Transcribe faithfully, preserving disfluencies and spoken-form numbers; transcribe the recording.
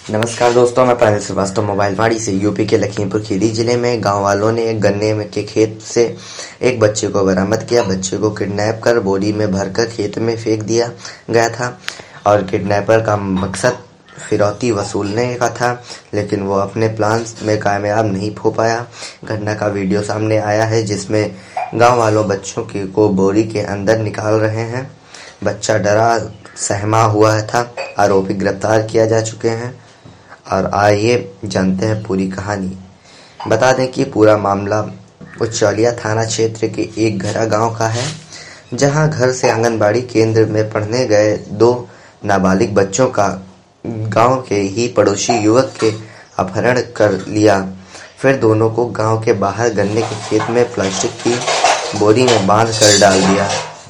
नमस्कार दोस्तों, मैं पायल श्रीवास्तव मोबाइल वाड़ी से। यूपी के लखीमपुर खीरी जिले में गांव वालों ने एक गन्ने में के खेत से एक बच्चे को बरामद किया। बच्चे को किडनैप कर बोरी में भरकर खेत में फेंक दिया गया था और किडनैपर का मकसद फिरौती वसूलने का था, लेकिन वो अपने प्लान में कामयाब नहीं हो पाया। घटना का वीडियो सामने आया है जिसमें गांव वालों बच्चों की को बोरी के अंदर निकाल रहे हैं। बच्चा डरा सहमा हुआ था। आरोपी गिरफ्तार किया जा चुके हैं और आइए जानते हैं पूरी कहानी। बता दें कि पूरा मामला उचौलिया थाना क्षेत्र के एक घरा गांव का है, जहां घर से आंगनबाड़ी केंद्र में पढ़ने गए दो नाबालिग बच्चों का गांव के ही पड़ोसी युवक के अपहरण कर लिया। फिर दोनों को गांव के बाहर गन्ने के खेत में प्लास्टिक की बोरी में बांध कर डाल दिया।